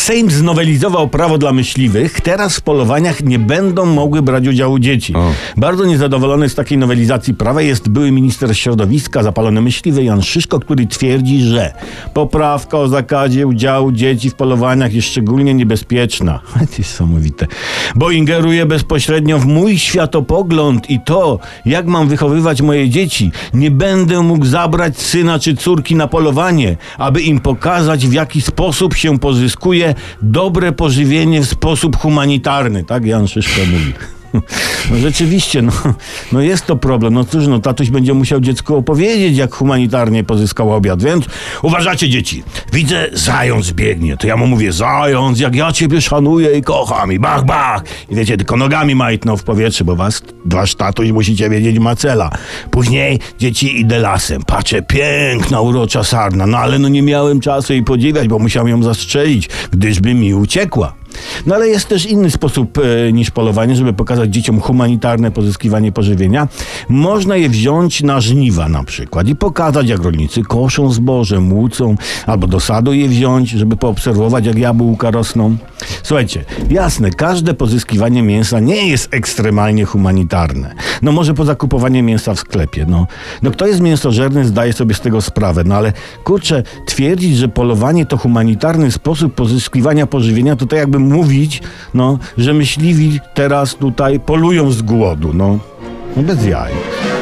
Sejm znowelizował prawo dla myśliwych. Teraz w polowaniach nie będą mogły brać udziału dzieci. Bardzo niezadowolony z takiej nowelizacji prawa jest były minister środowiska, zapalony myśliwy Jan Szyszko, który twierdzi, że poprawka o zakazie udziału dzieci w polowaniach jest szczególnie niebezpieczna. To jest niesamowite. Bo ingeruje bezpośrednio w mój światopogląd i to, jak mam wychowywać moje dzieci. Nie będę mógł zabrać syna czy córki na polowanie, aby im pokazać, w jaki sposób się pozyskuje dobre pożywienie w sposób humanitarny. Tak Jan Szyszko mówi. No rzeczywiście, no jest to problem. No cóż, tatuś będzie musiał dziecku opowiedzieć, jak humanitarnie pozyskał obiad. Więc uważacie, dzieci, widzę, zając biegnie. To ja mu mówię, zając, jak ja ciebie szanuję i kocham i bach, bach. I wiecie, tylko nogami majtną w powietrze, bo wasz tatuś, musicie wiedzieć, ma cela. Później, dzieci, idę lasem. Patrzę, piękna, urocza sarna. Ale nie miałem czasu jej podziwiać, bo musiałem ją zastrzelić, gdyżby mi uciekła. No ale jest też inny sposób niż polowanie, żeby pokazać dzieciom humanitarne pozyskiwanie pożywienia. Można je wziąć na żniwa na przykład i pokazać, jak rolnicy koszą zboże, młócą, albo do sadu je wziąć, żeby poobserwować, jak jabłka rosną. Słuchajcie, jasne, każde pozyskiwanie mięsa nie jest ekstremalnie humanitarne. Może poza kupowaniem mięsa w sklepie. Kto jest mięsożerny, zdaje sobie z tego sprawę. Ale kurczę, twierdzić, że polowanie to humanitarny sposób pozyskiwania pożywienia, to jakby mówić, że myśliwi teraz tutaj polują z głodu. Bez jaj.